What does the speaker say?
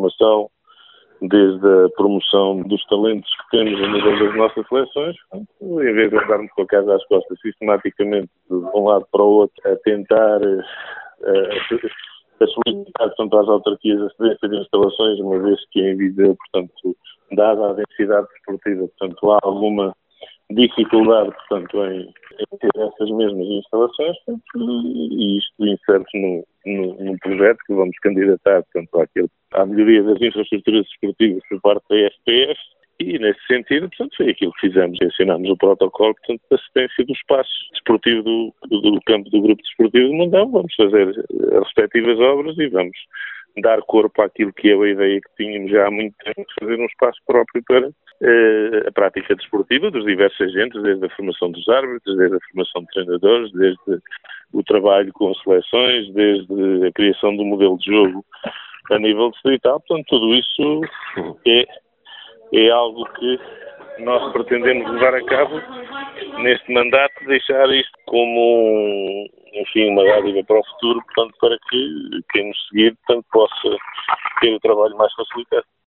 formação, desde a promoção dos talentos que temos a nível das nossas seleções, em vez de andarmos com a casa às costas sistematicamente de um lado para o outro a tentar a solicitar, portanto, às autarquias a cedência de instalações, uma vez que em Viseu, portanto, dada a densidade desportiva, portanto, há alguma dificuldade, portanto, em ter essas mesmas instalações, portanto, e isto insere-se num projeto que vamos candidatar, portanto, à melhoria das infraestruturas desportivas por parte da SPF, e nesse sentido, portanto, foi aquilo que fizemos, ensinámos o protocolo, portanto, da assistência do espaço desportivo do campo do Grupo Desportivo de Mundão. Vamos fazer as respectivas obras e vamos dar corpo àquilo que é a ideia que tínhamos já há muito tempo, de fazer um espaço próprio para a prática desportiva dos diversos agentes, desde a formação dos árbitros, desde a formação de treinadores, desde o trabalho com seleções, desde a criação do modelo de jogo a nível distrital. Portanto, tudo isso é algo que nós pretendemos levar a cabo neste mandato, deixar isto como uma dádiva para o futuro, portanto, para que quem nos seguir, portanto, possa ter o trabalho mais facilitado.